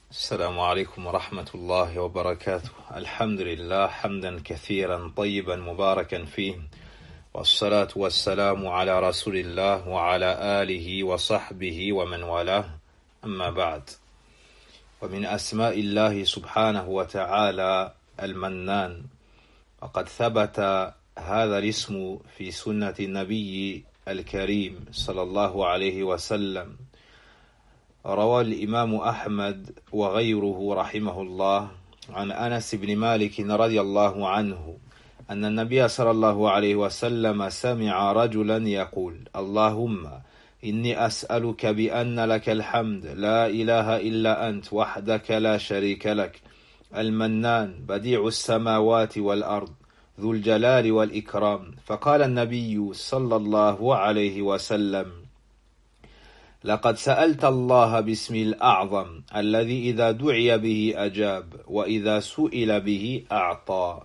السلام عليكم ورحمة الله وبركاته. الحمد لله حمدا كثيرا طيبا مباركا فيه، والصلاة والسلام على رسول الله وعلى آله وصحبه ومن والاه، أما بعد. ومن أسماء الله سبحانه وتعالى المنان، وقد ثبت هذا الاسم في سنة النبي الكريم صلى الله عليه وسلم. روى الإمام أحمد وغيره رحمه الله عن أنس بن مالك رضي الله عنه أن النبي صلى الله عليه وسلم سمع رجلا يقول: اللهم إني أسألك بأن لك الحمد لا إله إلا أنت وحدك لا شريك لك، المنان بديع السماوات والأرض ذو الجلال والإكرام. فقال النبي صلى الله عليه وسلم: لقد سألت الله باسم الأعظم الذي إذا دعي به أجاب وإذا سئل به أعطى.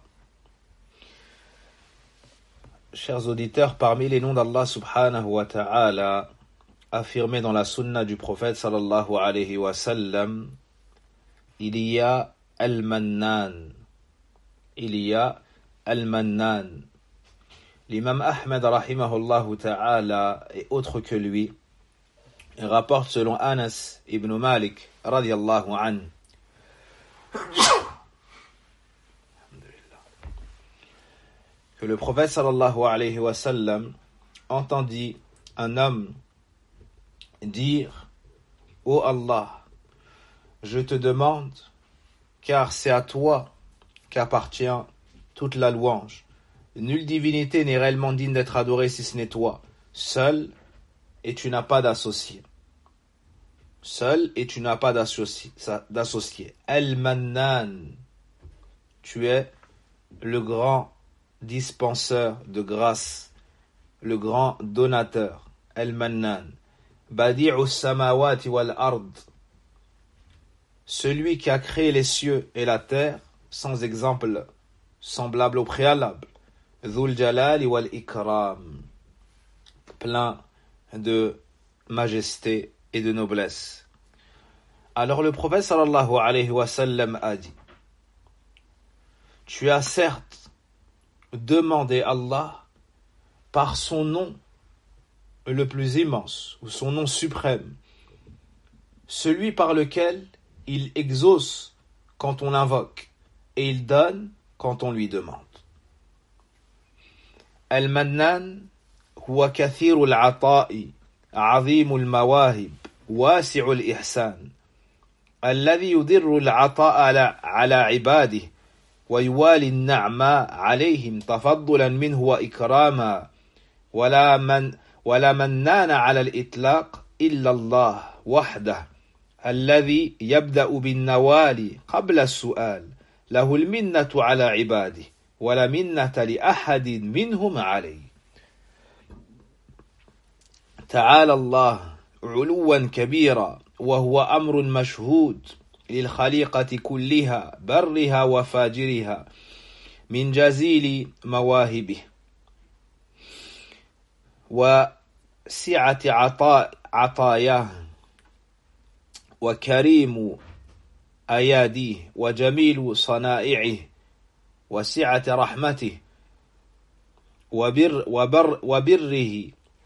Chers auditeurs, parmi les noms d'Allah subhanahu wa ta'ala affirmés dans la sunna du prophète sallallahu alayhi wa sallam, il y a Al-Mannan. Il y a Al-Mannan. L'imam Ahmed rahimahullahu ta'ala et autres que lui rapporte selon Anas ibn Malik radiyallahu anhu que le prophète sallallahu alayhi wa sallam entendit un homme dire: Ô Allah, je te demande, car c'est à toi qu'appartient toute la louange. Nulle divinité n'est réellement digne d'être adorée si ce n'est toi, seul, et tu n'as pas d'associé. Seul et tu n'as pas d'associé. Al-Mannan, tu es le grand dispenseur de grâce, le grand donateur. Al-Mannan. Badi'u samawati wal ard, celui qui a créé les cieux et la terre, sans exemple semblable au préalable. Dhul jalali wal ikram, plein de majesté et de noblesse. Alors le prophète sallallahu alayhi wa sallam a dit: tu as certes demandé Allah par son nom le plus immense, ou son nom suprême, celui par lequel il exauce quand on l'invoque et il donne quand on lui demande. Al-Mannan هو كثير العطاء عظيم المواهب واسع الإحسان الذي يدر العطاء على عباده ويوالي النعماء عليهم تفضلا منه وإكراما ولا منان على الإطلاق إلا الله وحده الذي يبدأ بالنوال قبل السؤال له المنة على عباده ولا منة لأحد منهم عليه. تعالى الله علوا كبيرا وهو أمر مشهود للخليقة كلها برها وفاجرها من جزيل مواهبه وسعة عطاياه وكريم أياديه وجميل صنائعه وسعة رحمته وبره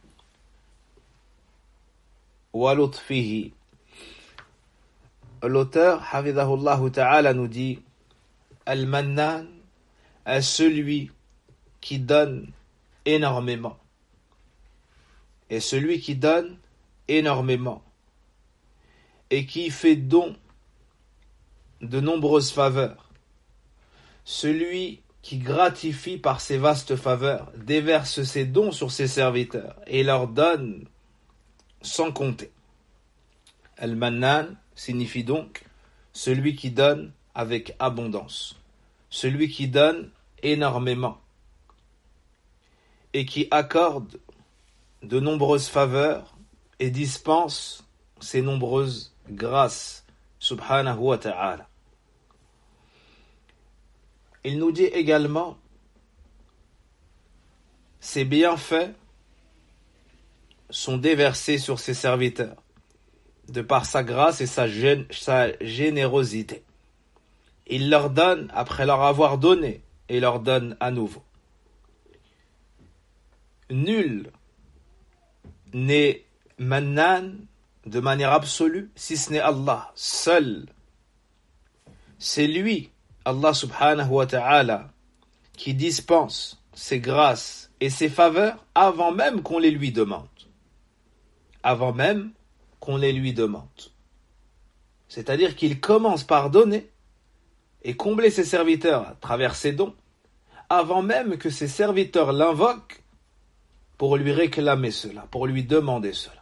ولطفه. L'auteur, hafidhahullah ta'ala, nous dit: Al-Mannan est celui qui donne énormément. Et celui qui donne énormément et qui fait don de nombreuses faveurs. Celui qui gratifie par ses vastes faveurs, déverse ses dons sur ses serviteurs et leur donne sans compter. Al-Mannan signifie donc celui qui donne avec abondance, celui qui donne énormément et qui accorde de nombreuses faveurs et dispense ses nombreuses grâces, subhanahu wa ta'ala. Il nous dit également: ses bienfaits sont déversés sur ses serviteurs de par sa grâce et sa générosité. Il leur donne après leur avoir donné et leur donne à nouveau. Nul n'est mannan de manière absolue si ce n'est Allah seul. C'est lui, Allah subhanahu wa ta'ala, qui dispense ses grâces et ses faveurs avant même qu'on les lui demande. Avant même qu'on les lui demande. C'est-à-dire qu'il commence par donner et combler ses serviteurs à travers ses dons, avant même que ses serviteurs l'invoquent pour lui réclamer cela, pour lui demander cela.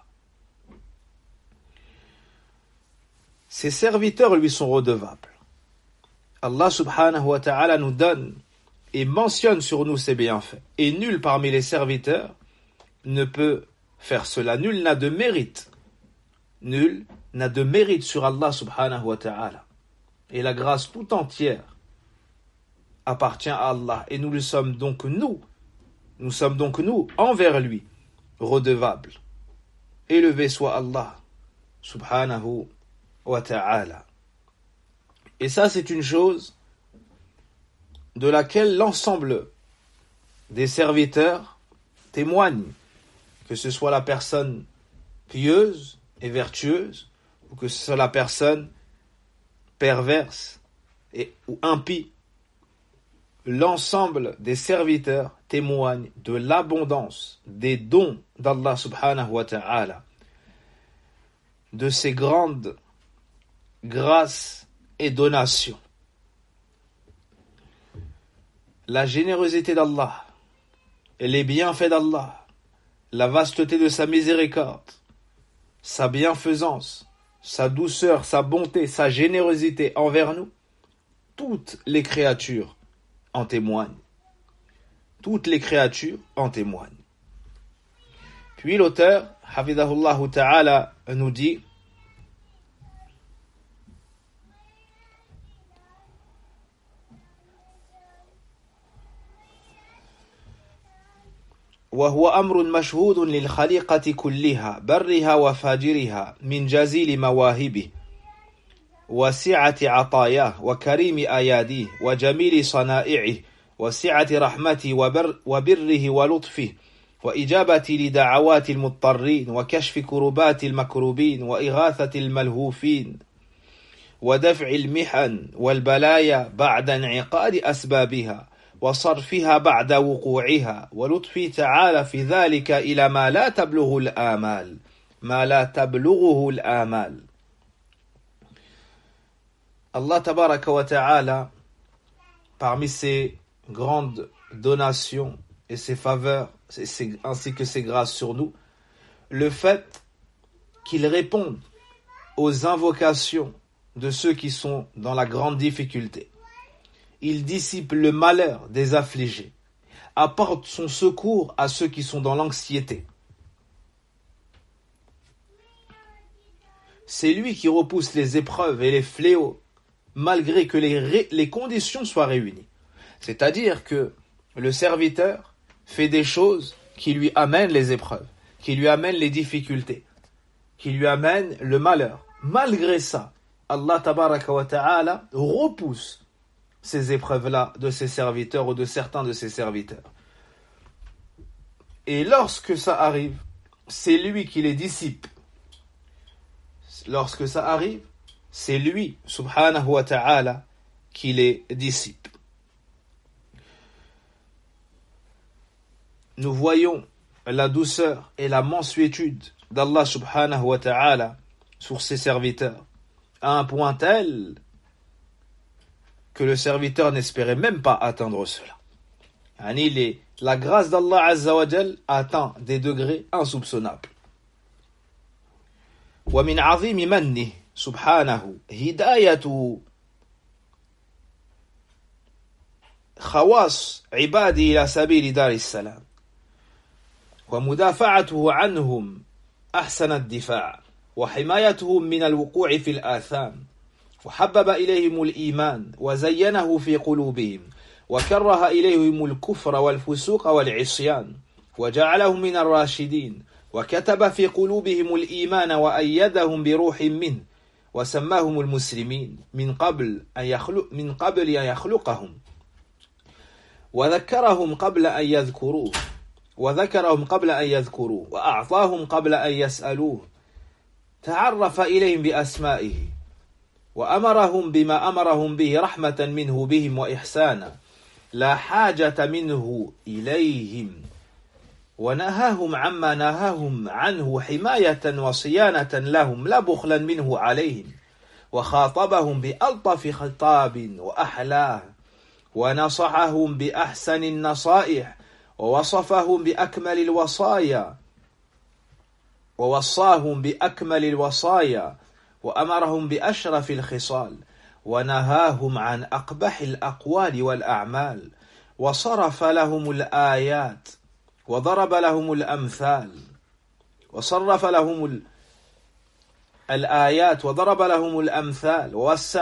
Ses serviteurs lui sont redevables. Allah subhanahu wa ta'ala nous donne et mentionne sur nous ses bienfaits. Et nul parmi les serviteurs ne peut faire cela. Nul n'a de mérite. Nul n'a de mérite sur Allah subhanahu wa ta'ala. Et la grâce tout entière appartient à Allah. Et nous sommes donc nous envers lui, redevables. Élevé soit Allah subhanahu wa ta'ala. Et ça, c'est une chose de laquelle l'ensemble des serviteurs témoignent, que ce soit la personne pieuse et vertueuse, ou que ce soit la personne perverse ou impie. L'ensemble des serviteurs témoignent de l'abondance des dons d'Allah subhanahu wa ta'ala, de ses grandes grâces et donations. La générosité d'Allah et les bienfaits d'Allah, la vasteté de sa miséricorde, sa bienfaisance, sa douceur, sa bonté, sa générosité envers nous, toutes les créatures en témoignent. Toutes les créatures en témoignent. Puis l'auteur, hafidahullah ta'ala, nous dit وهو أمر مشهود للخليقة كلها برها وفاجرها من جزيل مواهبه وسعة عطاياه وكريم أياديه وجميل صنائعه وسعة رحمته وبره ولطفه وإجابة لدعوات المضطرين وكشف كربات المكروبين وإغاثة الملهوفين ودفع المحن والبلايا بعد انعقاد أسبابها وصرفها بعد وقوعها ولطفه تعالى في ذلك إلى ما لا تبلغه الآمال. Allah tabaraka wa ta'ala, parmi ses grandes donations et ses faveurs, ainsi que ses grâces sur nous, le fait qu'il réponde aux invocations de ceux qui sont dans la grande difficulté. Il dissipe le malheur des affligés, apporte son secours à ceux qui sont dans l'anxiété. C'est lui qui repousse les épreuves et les fléaux, malgré que les conditions soient réunies. C'est-à-dire que le serviteur fait des choses qui lui amènent les épreuves, qui lui amènent les difficultés, qui lui amènent le malheur. Malgré ça, Allah tabaraka wa ta'ala repousse ces épreuves-là de ses serviteurs ou de certains de ses serviteurs. Et lorsque ça arrive, c'est lui qui les dissipe. Lorsque ça arrive, c'est lui, subhanahu wa ta'ala, qui les dissipe. Nous voyons la douceur et la mansuétude d'Allah subhanahu wa ta'ala sur ses serviteurs, à un point tel que le serviteur n'espérait même pas atteindre cela. La grâce d'Allah Azza wa Jal atteint des degrés insoupçonnables. ومن عظيم منه سبحانه هداية خواص عباده إلى سبيل دار السلام ومدافعته عنهم أحسن الدفاع وحمايتهم من الوقوع في الآثام وحبب إليهم الإيمان وزينه في قلوبهم وكره إليهم الكفر والفسوق والعصيان وجعلهم من الراشدين وكتب في قلوبهم الإيمان وأيدهم بروح منه وسماهم المسلمين من قبل أن يخلقهم وذكرهم قبل أن يذكروه وأعطاهم قبل أن يسألوه تعرف إليهم بأسمائه وأمرهم بما أمرهم به رحمة منه بهم وإحسانا لا حاجة منه إليهم ونهاهم عما نهاهم عنه حماية وصيانة لهم لا بخلا منه عليهم وخاطبهم بألطف خطاب وأحلاه ونصحهم بأحسن النصائح ووصفهم بأكمل الوصايا ووصاهم بأكمل الوصايا وأمرهم بأشرف الخصال ونهاهم عن أقبح الأقوال والأعمال وصرف لهم الآيات وضرب لهم الأمثال وصرف لهم الآيات وضرب لهم الأمثال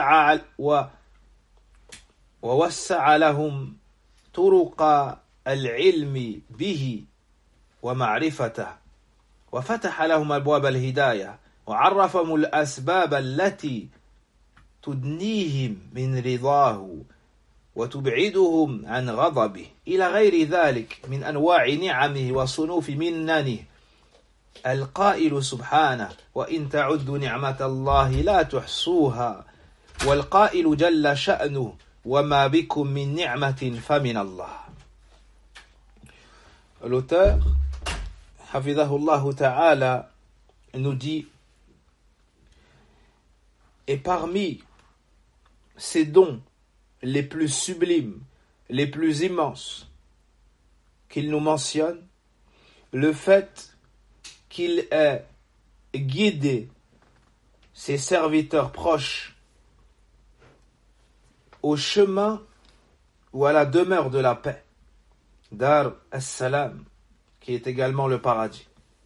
ووسع لهم طرق العلم به ومعرفته وفتح لهم أبواب الهداية وعرفهم الأسباب التي تدنيهم من رضاه وتبعدهم عن غضبه إلى غير ذلك من أنواع نعمه وصنوف مننه القائل سبحانه وإن تعدوا نعمة الله لا تحصوها والقائل جل شأنه وما بكم من نعمة فمن الله. L'auteur, Hafidhahullah Ta'ala, nous dit: et parmi ces dons les plus sublimes, les plus immenses qu'il nous mentionne, le fait qu'il ait guidé ses serviteurs proches au chemin ou à la demeure de la paix, Dar as-Salam, qui est également le paradis.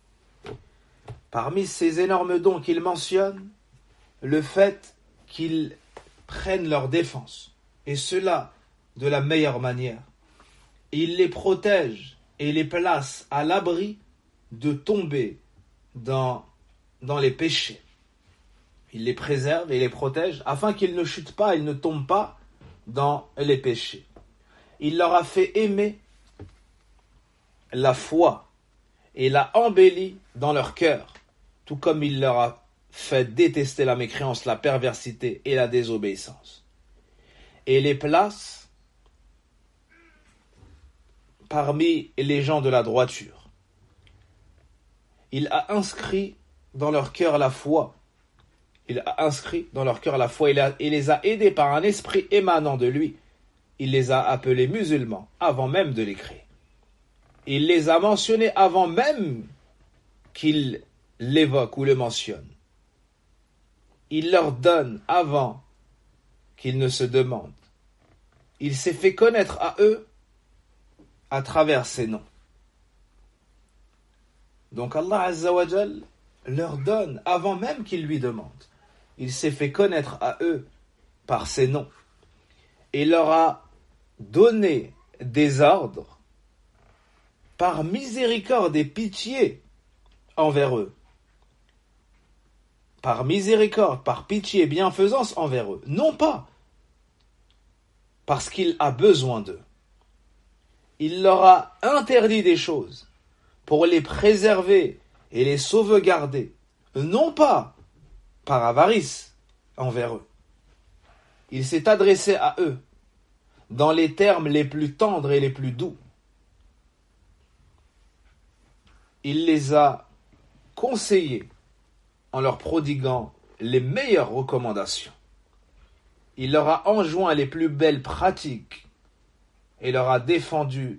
Parmi ces énormes dons qu'il mentionne, le fait qu'ils prennent leur défense, et cela de la meilleure manière. Il les protège et les place à l'abri de tomber dans les péchés. Il les préserve et les protège afin qu'ils ne chutent pas, ils ne tombent pas dans les péchés. Il leur a fait aimer la foi et l'a embellie dans leur cœur, tout comme il leur a fait détester la mécréance, la perversité et la désobéissance. Et les place parmi les gens de la droiture. Il a inscrit dans leur cœur la foi. Il les a aidés par un esprit émanant de lui. Il les a appelés musulmans avant même de les créer. Il les a mentionnés avant même qu'il l'évoque ou le mentionne. Il leur donne avant qu'ils ne se demandent. Il s'est fait connaître à eux à travers ces noms. Donc Allah Azza wa Jal leur donne avant même qu'ils lui demandent. Il s'est fait connaître à eux par ces noms et leur a donné des ordres par miséricorde et pitié envers eux. Par miséricorde, par pitié et bienfaisance envers eux. Non pas parce qu'il a besoin d'eux. Il leur a interdit des choses pour les préserver et les sauvegarder. Non pas par avarice envers eux. Il s'est adressé à eux dans les termes les plus tendres et les plus doux. Il les a conseillés en leur prodiguant les meilleures recommandations. Il leur a enjoint les plus belles pratiques et leur a défendu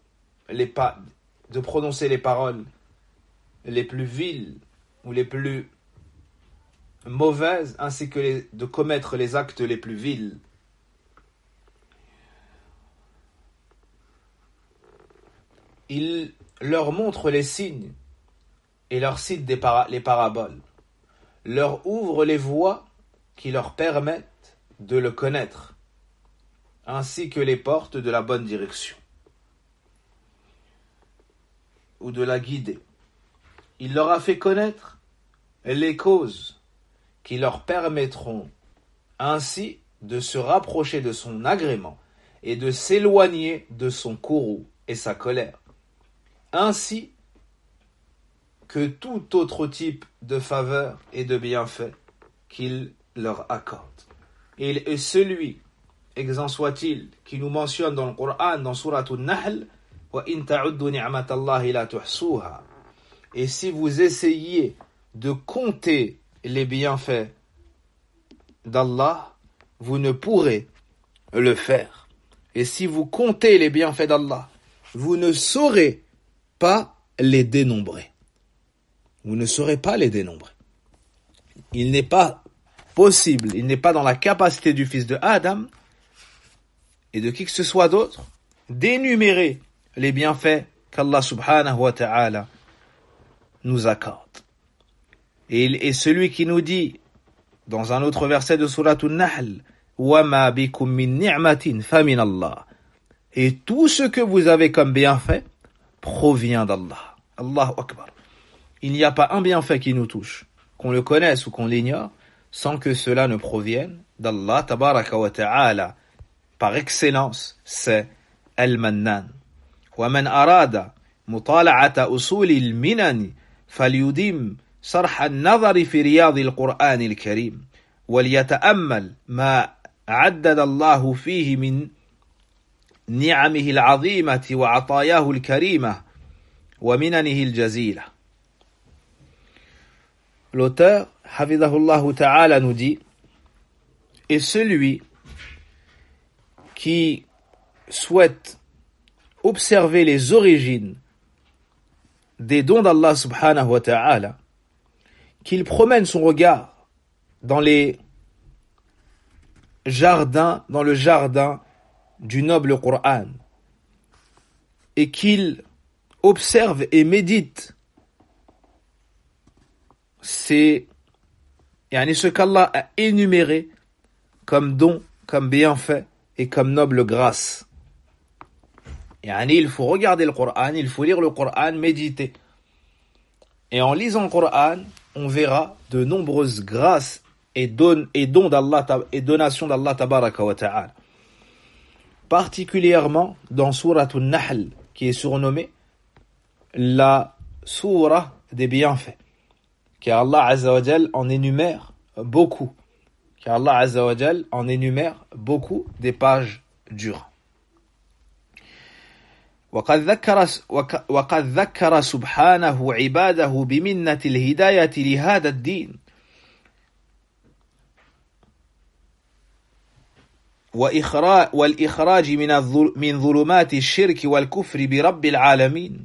de prononcer les paroles les plus viles ou les plus mauvaises, ainsi que de commettre les actes les plus vils. Il leur montre les signes et leur cite les paraboles, leur ouvre les voies qui leur permettent de le connaître, ainsi que les portes de la bonne direction ou de la guider. il leur a fait connaître les causes qui leur permettront ainsi de se rapprocher de son agrément et de s'éloigner de son courroux et sa colère, ainsi que tout autre type de faveur et de bienfait qu'il leur accorde. Et il est celui, exempt soit-il, qui nous mentionne dans le Coran, dans Surat An-Nahl, وَإِن تَعُدُّوا نِعْمَةَ اللَّهِ لَا تُحْصُوهَا. Et si vous essayez de compter les bienfaits d'Allah, vous ne pourrez le faire. Et si vous comptez les bienfaits d'Allah, vous ne saurez pas les dénombrer. Vous ne saurez pas les dénombrer. Il n'est pas possible, il n'est pas dans la capacité du fils de Adam et de qui que ce soit d'autre d'énumérer les bienfaits qu'Allah subhanahu wa ta'ala nous accorde. Et il est celui qui nous dit dans un autre verset de Surat An-Nahl, وَمَا بِكُم مِّن نِعْمَةٍ فَمِنَ اللَّهِ. Et tout ce que vous avez comme bienfait provient d'Allah. Allahu Akbar. Il n'y a pas un bienfait qui nous touche, qu'on le connaisse ou qu'on l'ignore, sans que cela ne provienne d'Allah tabaraka wa ta'ala. Par excellence, c'est Al-Mannan. وَمَنْ أَرَادَ مُطَالَعَةَ أُصُولِ الْمِنَنِ فَلْيُدِمْ صَرْحَ النَّظَرِ فِي رِيَاضِ الْقُرْآنِ الْكَرِيمِ وَلْيَتَأَمَّلْ مَا عَدَّدَ اللَّهُ فِيهِ مِنْ نِعَمِهِ الْعَظِيمَةِ وَعَطَايَاهُ الْكَرِيمَةِ وَمِنَنِهِ الْجَزِيلَةِ. L'auteur, Hafidhahullah Ta'ala, nous dit: et celui qui souhaite observer les origines des dons d'Allah subhanahu wa ta'ala, qu'il promène son regard dans les jardins, dans le jardin du noble Coran, et qu'il observe et médite ce qu'Allah a énuméré comme don, comme bienfait et comme noble grâce. Il faut regarder le Coran, il faut lire le Coran, méditer. Et en lisant le Coran, on verra de nombreuses grâces et dons d'Allah et donations d'Allah tabaraka wa ta'ala. Particulièrement dans Surat An-Nahl, qui est surnommée la Surah des bienfaits. Car Allah Azza wa Jal en énumère beaucoup. Car Allah Azza wa Jal en énumère beaucoup des pages durant. وقد ذكر سبحانه عباده بمنة الهداية لهذا الدين والإخراج من ظلمات الشرك والكفر برب العالمين.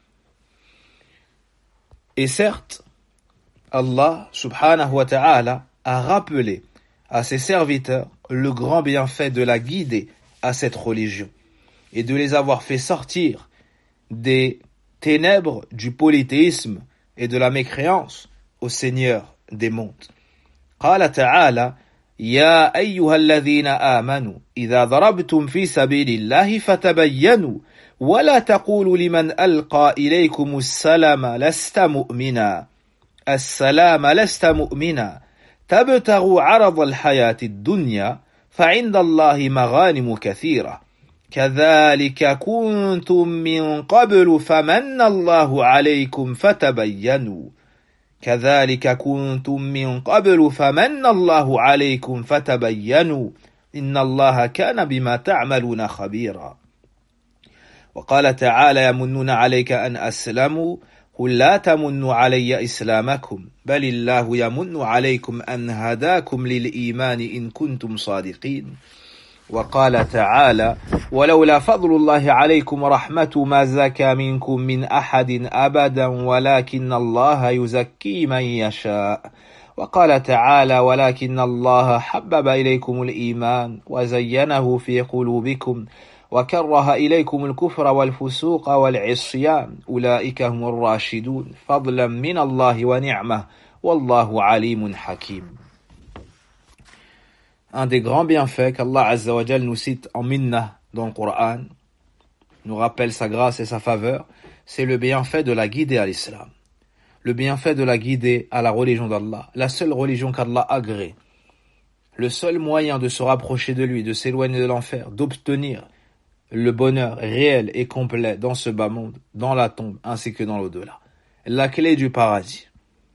Et certes, Allah subhanahu wa ta'ala a rappelé à ses serviteurs le grand bienfait de la guider à cette religion et de les avoir fait sortir des ténèbres du polythéisme et de la mécréance au Seigneur des mondes. قال تعالى: يا أيها الذين آمنوا إذا ضربتم في سبيل الله فتبينوا ولا تقولوا لمن ألقى إليكم السلام لست مؤمنا تبتغوا عرض الحياة الدنيا فعند الله مغانم كثيرة كذلك كنتم من قبل فمن الله عليكم فتبينوا إن الله كان بما تعملون خبيرا. وقال تعالى: يمنون عليك أن أسلموا قل لا تمنوا علي إسلامكم بل الله يمن عليكم أن هداكم للإيمان إن كنتم صادقين. وقال تعالى: ولولا فضل الله عليكم ورحمته ما زكى منكم من أحد أبدا ولكن الله يزكي من يشاء. وقال تعالى: ولكن الله حبب إليكم الإيمان وزينه في قلوبكم وكره إليكم الكفر والفسوق والعصيان أولئك هم الراشدون فضلا من الله ونعمة والله عليم حكيم. Un des grands bienfaits qu'Allah Azza wa Jal nous cite en minna dans le Coran, nous rappelle sa grâce et sa faveur, c'est le bienfait de la guider à l'islam. le bienfait de la guider à la religion d'Allah, la seule religion qu'Allah agrée, le seul moyen de se rapprocher de lui, de s'éloigner de l'enfer, d'obtenir le bonheur réel et complet dans ce bas monde, dans la tombe, ainsi que dans l'au-delà. La clé du paradis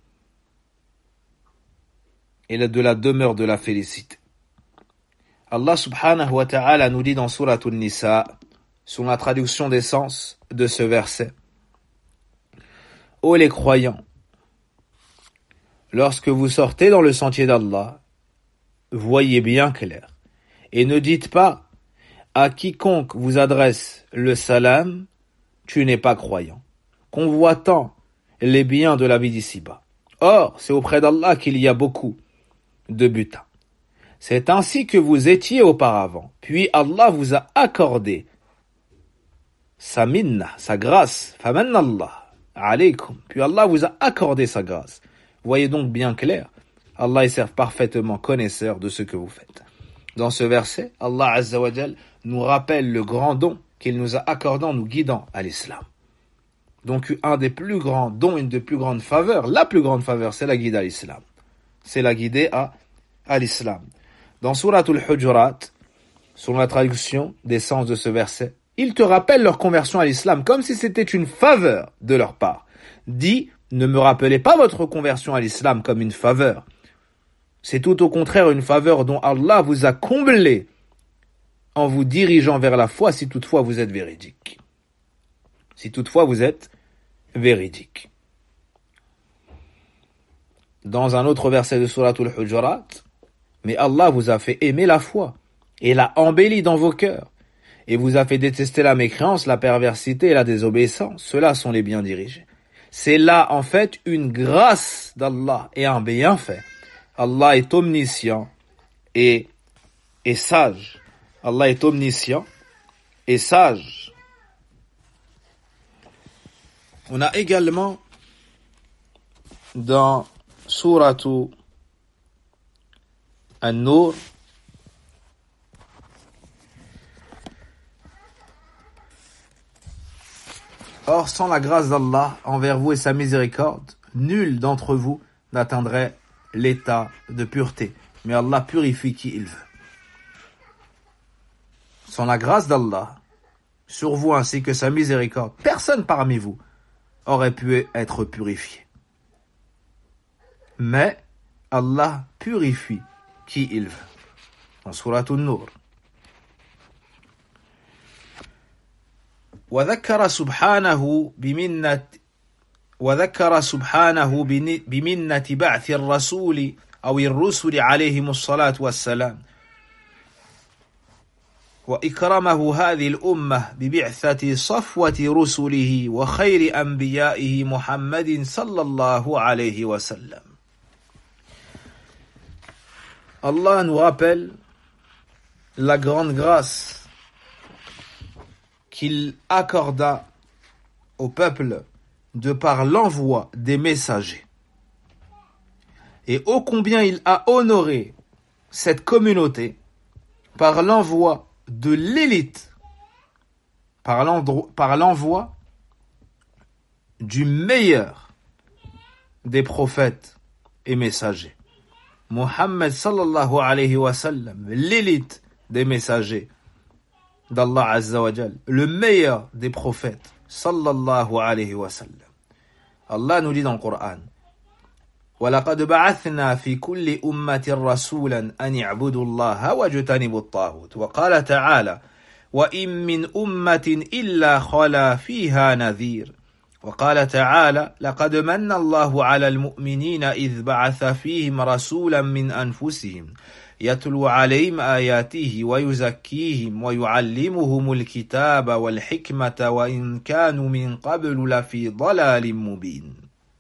et de la demeure de la félicité. Allah subhanahu wa ta'ala nous dit dans Surat An-Nisa, sous la traduction des sens de ce verset: Ô les croyants, lorsque vous sortez dans le sentier d'Allah, voyez bien clair, et ne dites pas à quiconque vous adresse le salam, tu n'es pas croyant, convoitant les biens de la vie d'ici-bas. Or, c'est auprès d'Allah qu'il y a beaucoup de butin. C'est ainsi que vous étiez auparavant, puis Allah vous a accordé sa minna, sa grâce, famanna Allah alaykum, puis Allah vous a accordé sa grâce. Voyez donc bien clair, Allah est parfaitement connaisseur de ce que vous faites. Dans ce verset, Allah Azza wa Jal nous rappelle le grand don qu'il nous a accordé en nous guidant à l'islam. Donc un des plus grands dons, une des plus grandes faveurs, la plus grande faveur, c'est la guide à l'islam. C'est la guider à l'islam. Dans Surat Al-Hujurat, selon la traduction des sens de ce verset, ils te rappellent leur conversion à l'islam comme si c'était une faveur de leur part. Dis, ne me rappelez pas votre conversion à l'islam comme une faveur. C'est tout au contraire une faveur dont Allah vous a comblé en vous dirigeant vers la foi si toutefois vous êtes véridique. Si toutefois vous êtes véridique. Dans un autre verset de Surat Al-Hujurat, mais Allah vous a fait aimer la foi et l'a embellie dans vos cœurs et vous a fait détester la mécréance, la perversité et la désobéissance. Ceux-là sont les bien dirigés. C'est là en fait une grâce d'Allah et un bienfait. Allah est omniscient et sage. Allah est omniscient et sage. On a également dans Suratu An-Nur Or, sans la grâce d'Allah envers vous et sa miséricorde, nul d'entre vous n'atteindrait l'état de pureté. Mais Allah purifie qui il veut. Sans la grâce d'Allah sur vous ainsi que sa miséricorde, personne parmi vous aurait pu être purifié. Mais Allah purifie qui il veut. En Surat An-Nur. وذكر سبحانه بمنة بعث الرسول أو الرسل عليهم الصلاة والسلام وإكرمه هذه الأمة ببعثة صفوة رسله وخير أنبيائه محمد صلى الله عليه وسلم. Allah nous rappelle la grande grâce qu'il accorda au peuple de par l'envoi des messagers. Et ô combien il a honoré cette communauté par l'envoi de l'élite, par l'envoi du meilleur des prophètes et messagers. Muhammad sallallahu alayhi wa sallam, l'élite des messagers d'Allah Azza wa Jal, le meilleur des prophètes, sallallahu alayhi wa sallam. Allah nous dit dans le Coran: وَلَقَدْ بَعَثْنَا فِي كُلِّ أُمَّةٍ رَسُولًا أَنِ اعْبُدُوا اللَّهَ وَاجْتَنِبُوا الطَّاغُوتَ وَقَالَ تَعَالَى وَإِن مِّنْ أُمَّةٍ إِلَّا خَلَا فِيهَا نَذِيرٌ وقال تعالى لقد من الله على المؤمنين إذ بعث فيهم رسولا من أنفسهم يتلو عليهم آياته ويزكيهم ويعلمهم الكتاب والحكمة وإن كانوا من قبل لفي ضلال مبين.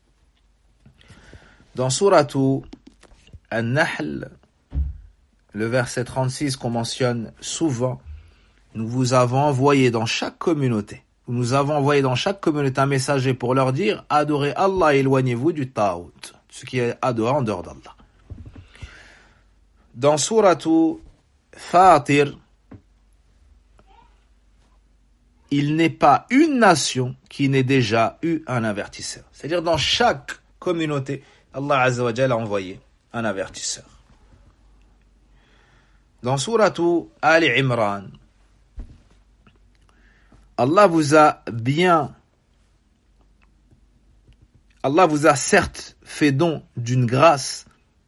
Dans Suratu An-Nahl, le verset 36 qu'on mentionne souvent, nous vous avons envoyé dans chaque communauté. Nous avons envoyé dans chaque communauté un messager pour leur dire: adorez Allah et éloignez-vous du Ta'out, ce qui est adoré en dehors d'Allah. Dans Suratu Fatir, il n'est pas une nation qui n'ait déjà eu un avertisseur. C'est-à-dire dans chaque communauté, Allah Azza wa Jalla a envoyé un avertisseur. Dans Sourate Ali Imran, Allah vous a certes fait don d'une grâce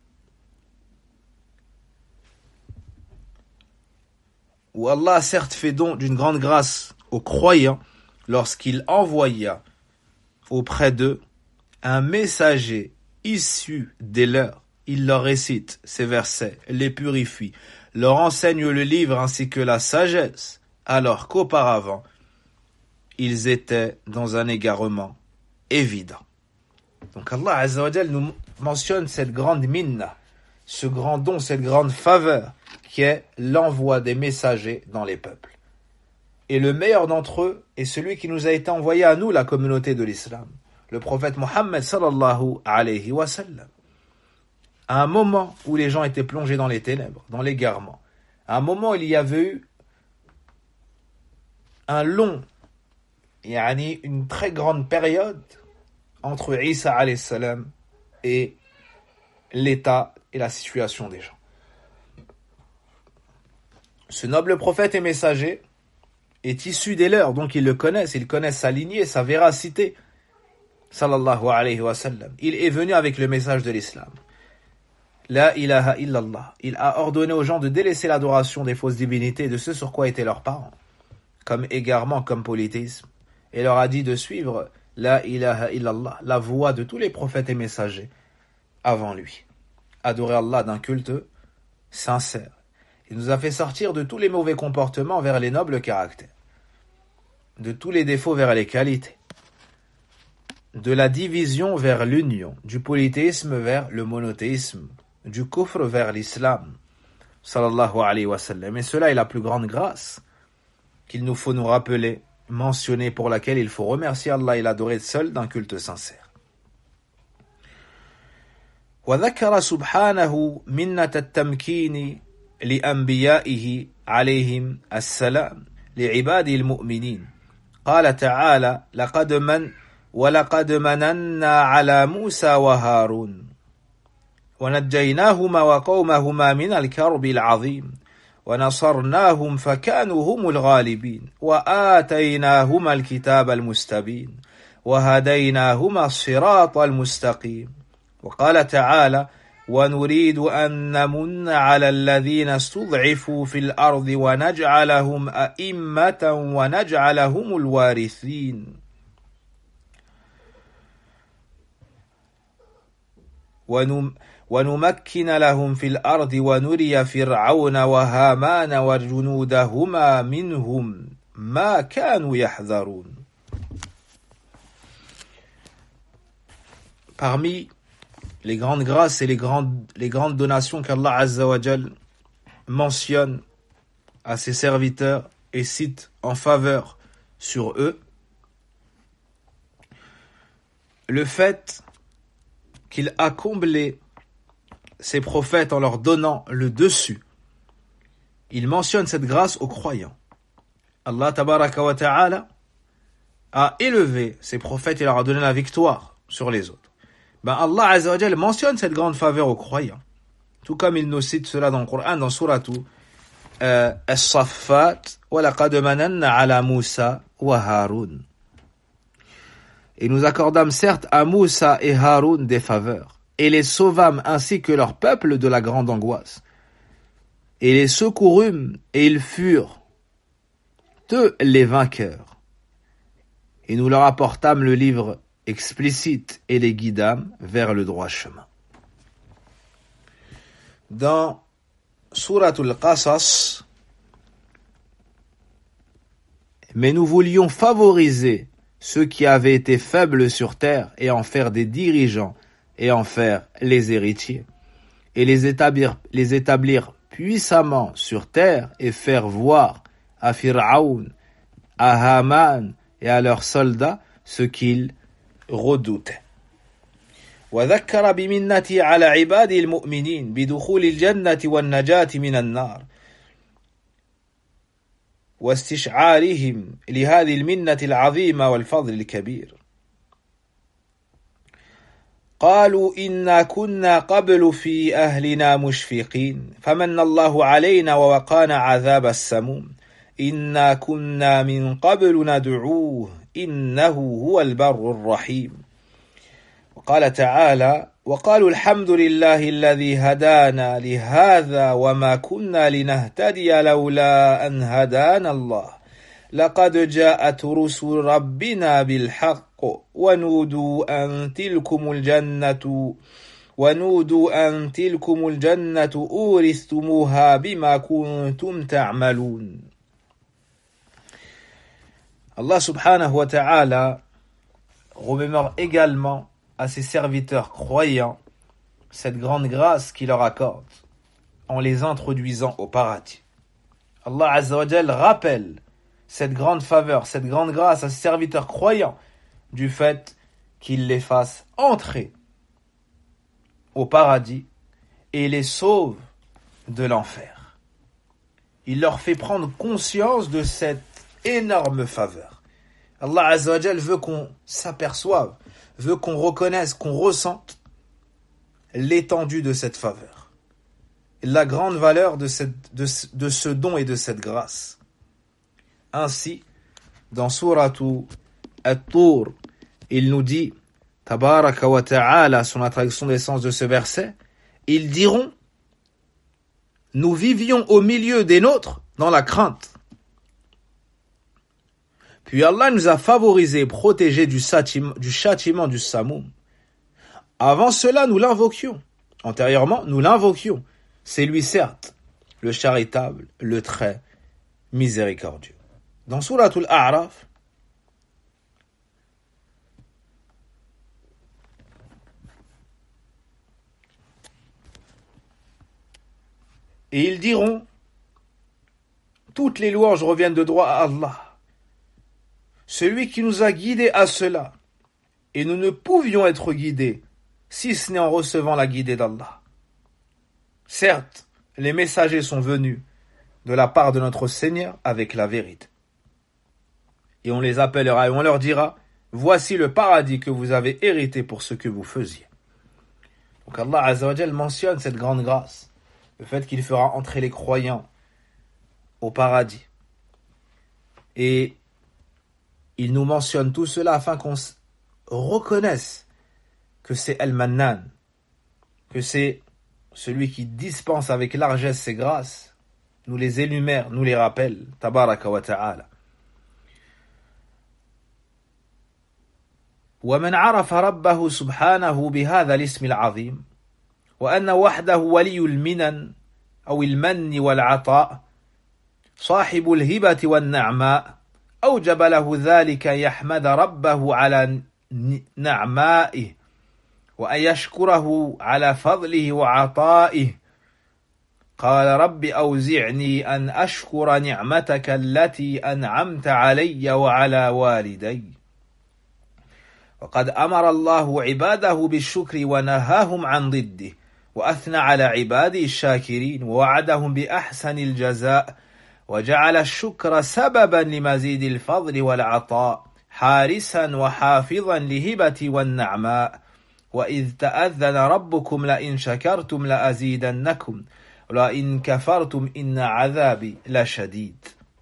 où Allah a certes fait don d'une grande grâce aux croyants lorsqu'il envoya auprès d'eux un messager issu des leurs. Il leur récite ces versets, les purifie, leur enseigne le livre ainsi que la sagesse, alors qu'auparavant, ils étaient dans un égarement évident. Donc Allah Azza wa Jal nous mentionne cette grande minna, ce grand don, cette grande faveur qui est l'envoi des messagers dans les peuples. Et le meilleur d'entre eux est celui qui nous a été envoyé à nous, la communauté de l'islam, le prophète Mohammed sallallahu alayhi wa sallam. À un moment où les gens étaient plongés dans les ténèbres, dans l'égarement, à un moment où il y avait eu une très grande période entre Isa alayhi salam et l'état et la situation des gens. Ce noble prophète et messager est issu des leurs, donc ils connaissent sa lignée, sa véracité, sallallahu alayhi wa sallam. Il est venu avec le message de l'islam. La ilaha illallah. Il a ordonné aux gens de délaisser l'adoration des fausses divinités, de ce sur quoi étaient leurs parents, comme égarement, comme polythéisme, et leur a dit de suivre la ilaha illallah, la voie de tous les prophètes et messagers avant lui. Adorer Allah d'un culte sincère. Il nous a fait sortir de tous les mauvais comportements vers les nobles caractères, de tous les défauts vers les qualités, de la division vers l'union, du polythéisme vers le monothéisme, du kufr vers l'islam, sallallahu alayhi wa sallam. Et cela est la plus grande grâce qu'il nous faut nous rappeler, mentionner, pour laquelle il faut remercier Allah et l'adorer seul d'un culte sincère. وذكر سبحانه منة التمكين لأنبيائه عليهم السلام لعباده المؤمنين. قال تعالى: ولقد مننا على موسى وهارون ونجيناهما وقومهما من الكرب العظيم ونصرناهم فكانوا هم الغالبين وآتيناهما الكتاب المستبين وهديناهما الصراط المستقيم. وقال تعالى: ونريد أن نمن على الذين استضعفوا في الأرض ونجعلهم أئمة ونجعلهم الوارثين ونمكن لهم في الأرض ونري فرعون وهامان وجنودهما منهم ما كانوا يحذرون. Parmi les grandes grâces et les grandes donations qu'Allah Azza wa Jal mentionne à ses serviteurs et cite en faveur sur eux, le fait qu'il a comblé ses prophètes en leur donnant le dessus. Il mentionne cette grâce aux croyants. Allah tabaraka wa ta'ala a élevé ses prophètes et leur a donné la victoire sur les autres. Allah Azza wa Jal mentionne cette grande faveur aux croyants. Tout comme il nous cite cela dans le Coran, dans Sourate As-Saffat, وَلَقَدْ مَنَنَّا عَلَى مُوسَى وَهَارُونَ. Et nous accordâmes certes à Moussa et Haroun des faveurs, et les sauvâmes ainsi que leur peuple de la grande angoisse. Et les secourûmes, et ils furent eux les vainqueurs. Et nous leur apportâmes le livre explicite et les guidâmes vers le droit chemin. Dans Souratul Qasas, mais nous voulions favoriser ceux qui avaient été faibles sur terre et en faire des dirigeants et en faire les héritiers, et les établir puissamment sur terre et faire voir à Fir'aoun, à Haman et à leurs soldats ce qu'ils redoutaient. وذكر بمنته على عباده المؤمنين بدخول الجنة والنجاة من النار واستشعارهم لهذه المنة العظيمة والفضل الكبير. قالوا إنا كنا قبل في أهلنا مشفقين فمن الله علينا ووقانا عذاب السموم إنا كنا من قبل ندعوه إنه هو البر الرحيم. وقال تعالى وقالوا الحمد لله الذي هدانا لهذا وما كنا لنهتدي لولا أن هدانا الله لقد جاءت رسل ربنا بالحق ونودوا أن تلكم الجنة أورثتموها بما كنتم تعملون. Allah subhanahu wa ta'ala remémore également à ses serviteurs croyants cette grande grâce qu'il leur accorde en les introduisant au paradis. Allah Azza wa Jal rappelle cette grande faveur, cette grande grâce à ses serviteurs croyants du fait qu'il les fasse entrer au paradis et les sauve de l'enfer. Il leur fait prendre conscience de cette énorme faveur. Allah Azza wa Jal veut qu'on s'aperçoive, veut qu'on reconnaisse, qu'on ressente l'étendue de cette faveur, la grande valeur de ce don et de cette grâce. Ainsi, dans Suratu At-Tur, il nous dit, Tabaraka wa Ta'ala, sur la traduction des sens de ce verset, ils diront, nous vivions au milieu des nôtres dans la crainte. Puis Allah nous a favorisés et protégés du châtiment du Samoum. Avant cela, nous l'invoquions. Antérieurement, nous l'invoquions. C'est lui, certes, le charitable, le très miséricordieux. Dans Suratul A'raf, et ils diront, toutes les louanges reviennent de droit à Allah, celui qui nous a guidés à cela, et nous ne pouvions être guidés, si ce n'est en recevant la guidée d'Allah. Certes, les messagers sont venus de la part de notre Seigneur avec la vérité. Et on les appellera et on leur dira, voici le paradis que vous avez hérité pour ce que vous faisiez. Donc Allah Azza wa Jal mentionne cette grande grâce, le fait qu'il fera entrer les croyants au paradis. Et il nous mentionne tout cela afin qu'on reconnaisse que c'est Al-Mannan, que c'est celui qui dispense avec largesse ses grâces, nous les énumère, nous les rappelle, Tabaraka wa Ta'ala. ومن عرف ربه سبحانه بهذا الاسم العظيم وأن وحده ولي المنن أو المن والعطاء صاحب الهبة والنعماء أوجب له ذلك يحمد ربه على نعمائه وأن يشكره على فضله وعطائه. قال رب أوزعني أن أشكر نعمتك التي أنعمت علي وعلى والدي. وقد أمر الله عباده بالشكر ونهاهم عن ضده وأثنى على عباده الشاكرين ووعدهم بأحسن الجزاء وجعل الشكر سببا لمزيد الفضل والعطاء حارسا وحافظا لهبة والنعماء. وإذ تأذن ربكم لئن شكرتم لأزيدنكم ولئن كفرتم إن عذابي لشديد.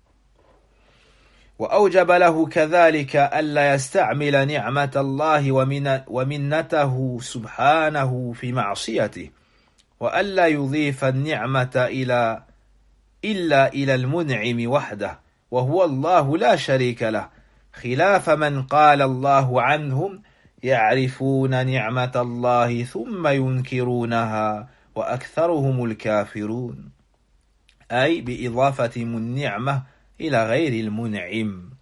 وأوجب له كذلك ألا يستعمل نعمة الله ومنته سبحانه في معصيته وألا يضيف النعمة إلا إلى المنعم وحده وهو الله لا شريك له خلاف من قال الله عنهم يعرفون نعمة الله ثم ينكرونها وأكثرهم الكافرون أي بإضافتهم النعمة إلى غير المنعم.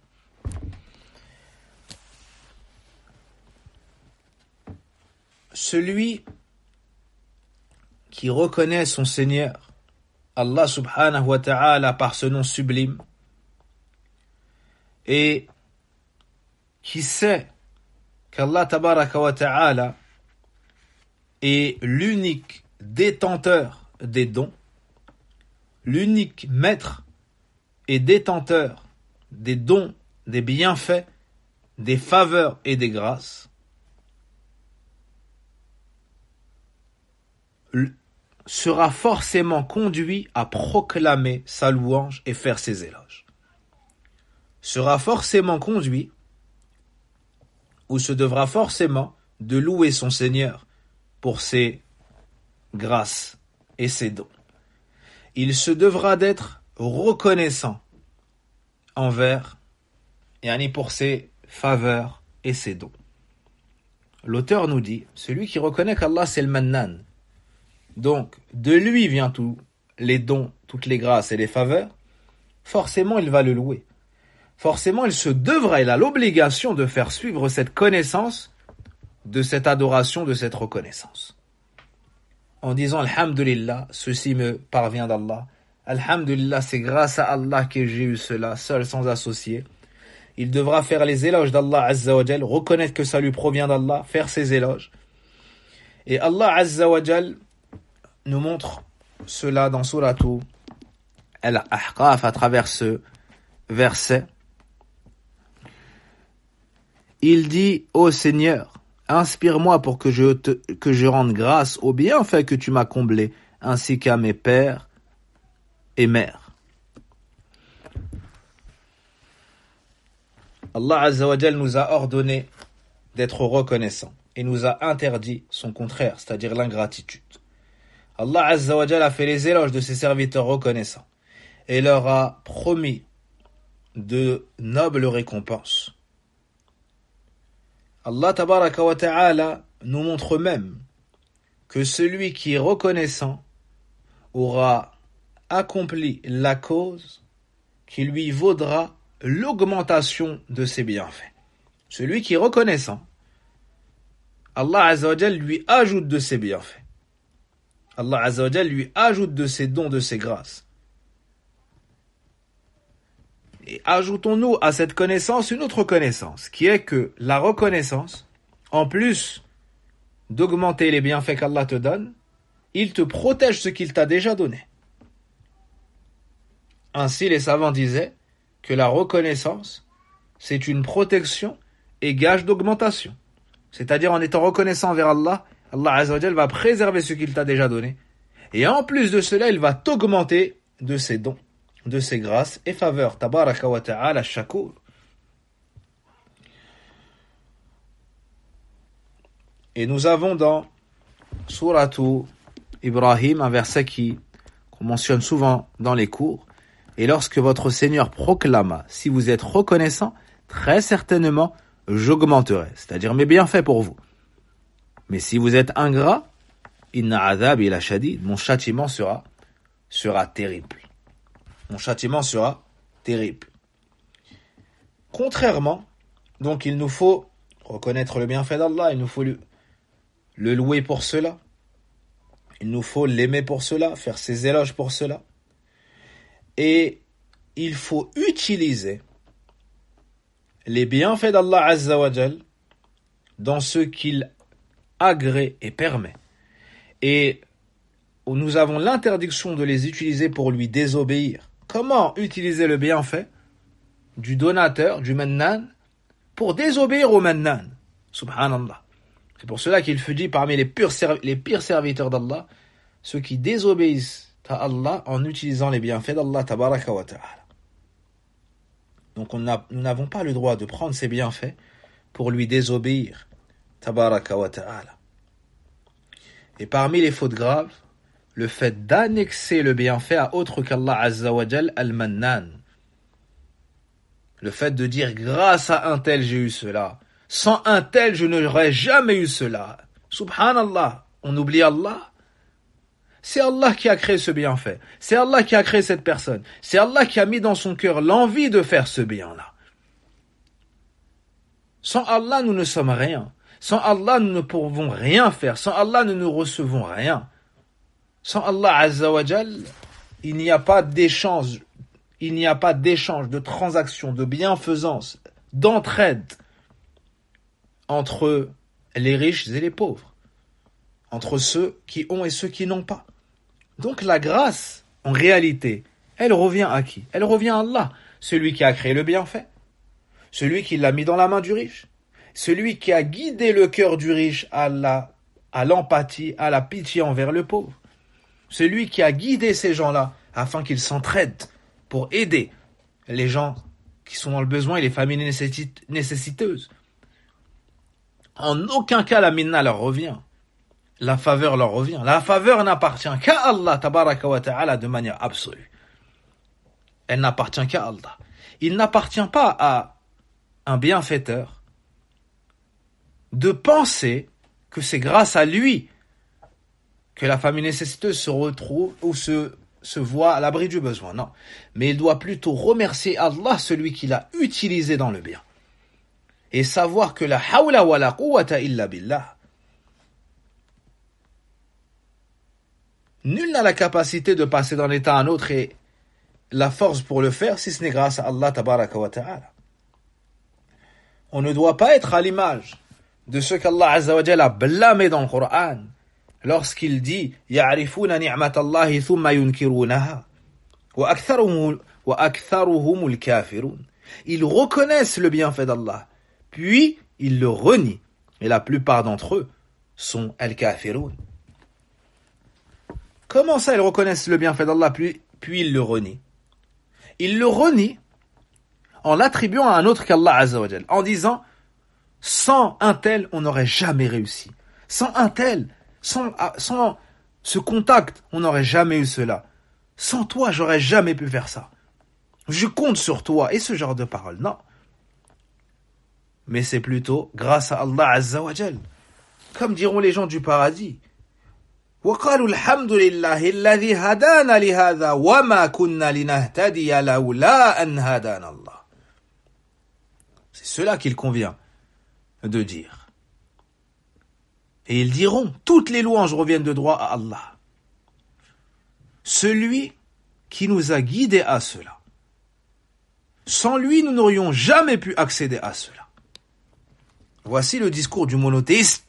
Celui qui reconnaît son Seigneur, Allah subhanahu wa ta'ala, par ce nom sublime, et qui sait qu'Allah tabaraka wa ta'ala est l'unique détenteur des dons, l'unique maître est détenteur des dons, des bienfaits, des faveurs et des grâces, sera forcément conduit à proclamer sa louange et faire ses éloges. Sera forcément conduit ou se devra forcément de louer son Seigneur pour ses grâces et ses dons. Il se devra d'être reconnaissant envers et pour ses faveurs et ses dons. L'auteur nous dit, celui qui reconnaît qu'Allah c'est le Mannan, donc de lui vient tous les dons, toutes les grâces et les faveurs, forcément il va le louer. Forcément il se devra, il a l'obligation de faire suivre cette connaissance, de cette adoration, de cette reconnaissance. En disant Alhamdulillah, ceci me parvient d'Allah. Alhamdulillah, c'est grâce à Allah que j'ai eu cela, seul sans associé. Il devra faire les éloges d'Allah Azza wa Jal, reconnaître que ça lui provient d'Allah, faire ses éloges. Et Allah Azza wa Jal nous montre cela dans Suratu Al-Ahqaf à travers ce verset. Il dit, ô Seigneur, inspire-moi pour que je rende grâce aux bienfaits que tu m'as comblés, ainsi qu'à mes pères et mères. Allah Azza wa Jal nous a ordonné d'être reconnaissants et nous a interdit son contraire, c'est-à-dire l'ingratitude. Allah Azza wa Jal a fait les éloges de ses serviteurs reconnaissants et leur a promis de nobles récompenses. Allah Tabaraka wa Ta'ala nous montre même que celui qui est reconnaissant aura accompli la cause qui lui vaudra l'augmentation de ses bienfaits. Celui qui est reconnaissant, Allah Azza wa Jal lui ajoute de ses bienfaits. Allah Azza wa Jal lui ajoute de ses dons, de ses grâces. Et ajoutons-nous à cette connaissance une autre connaissance, qui est que la reconnaissance, en plus d'augmenter les bienfaits qu'Allah te donne, il te protège ce qu'il t'a déjà donné. Ainsi, les savants disaient que la reconnaissance, c'est une protection et gage d'augmentation. C'est-à-dire, en étant reconnaissant envers Allah, Allah Azza wa Jal va préserver ce qu'il t'a déjà donné. Et en plus de cela, il va t'augmenter de ses dons, de ses grâces et faveurs. Tabaraka wa ta'ala shakur. Et nous avons dans Suratu Ibrahim un verset qu'on mentionne souvent dans les cours. Et lorsque votre Seigneur proclama, si vous êtes reconnaissant, très certainement j'augmenterai, c'est-à-dire mes bienfaits pour vous. Mais si vous êtes ingrat, inna adhab ila shadid, mon châtiment sera terrible. Mon châtiment sera terrible. Contrairement, donc il nous faut reconnaître le bienfait d'Allah, il nous faut le louer pour cela, il nous faut l'aimer pour cela, faire ses éloges pour cela. Et il faut utiliser les bienfaits d'Allah Azza wa Jal dans ce qu'il agrée et permet. Et nous avons l'interdiction de les utiliser pour lui désobéir. Comment utiliser le bienfait du donateur, du Mannan, pour désobéir au Mannan? Subhanallah. C'est pour cela qu'il fut dit parmi les pires serviteurs d'Allah, ceux qui désobéissent à Allah en utilisant les bienfaits d'Allah Tabaraka wa Ta'ala. Donc nous n'avons pas le droit de prendre ces bienfaits pour lui désobéir Tabaraka wa Ta'ala. Et parmi les fautes graves, le fait d'annexer le bienfait à autre qu'Allah Azza wa Jal al-Mannan. Le fait de dire grâce à un tel j'ai eu cela, sans un tel je n'aurais jamais eu cela. Subhanallah, on oublie Allah. C'est Allah qui a créé ce bienfait. C'est Allah qui a créé cette personne. C'est Allah qui a mis dans son cœur l'envie de faire ce bien-là. Sans Allah, nous ne sommes rien. Sans Allah, nous ne pouvons rien faire. Sans Allah, nous ne recevons rien. Sans Allah Azza wa Jal, il n'y a pas d'échange. Il n'y a pas d'échange, de transaction, de bienfaisance, d'entraide entre les riches et les pauvres. Entre ceux qui ont et ceux qui n'ont pas. Donc la grâce, en réalité, elle revient à qui? Elle revient à Allah, celui qui a créé le bienfait, celui qui l'a mis dans la main du riche, celui qui a guidé le cœur du riche à l'empathie, à la pitié envers le pauvre, celui qui a guidé ces gens-là afin qu'ils s'entraident pour aider les gens qui sont dans le besoin et les familles nécessiteuses. En aucun cas la minna leur revient. La faveur leur revient. La faveur n'appartient qu'à Allah tabaraka wa ta'ala de manière absolue. Elle n'appartient qu'à Allah. Il n'appartient pas à un bienfaiteur de penser que c'est grâce à lui que la famille nécessiteuse se retrouve ou se voit à l'abri du besoin. Non. Mais il doit plutôt remercier Allah, celui qui l'a utilisé dans le bien. Et savoir que la hawla wa la quwwata illa billah. Nul n'a la capacité de passer d'un état à un autre et la force pour le faire si ce n'est grâce à Allah tabaraka wa ta'ala. On ne doit pas être à l'image de ce qu'Allah azza wa jalla a blâmé dans le Coran lorsqu'il dit ya'rifuna ni'matallahi thumma yunkirunaha wa aktharuhumul kafirun. Ils reconnaissent le bienfait d'Allah, puis ils le renient, et la plupart d'entre eux sont al-kafirun. Comment ça ils reconnaissent le bienfait d'Allah puis ils le renient? Ils le renient en l'attribuant à un autre qu'Allah azza wa jalla, en disant sans un tel on n'aurait jamais réussi, sans un tel, sans ce contact on n'aurait jamais eu cela, sans toi j'aurais jamais pu faire ça, je compte sur toi, et ce genre de paroles. Non, mais c'est plutôt grâce à Allah azza wa jalla, comme diront les gens du paradis. وقالوا الحمد لله الذي هدانا لهذا وما كنا لنهتدي لولا أن هدانا الله. C'est cela qu'il convient de dire. Et ils diront, toutes les louanges reviennent de droit à Allah, celui qui nous a guidés à cela. Sans lui, nous n'aurions jamais pu accéder à cela. Voici le discours du monothéiste.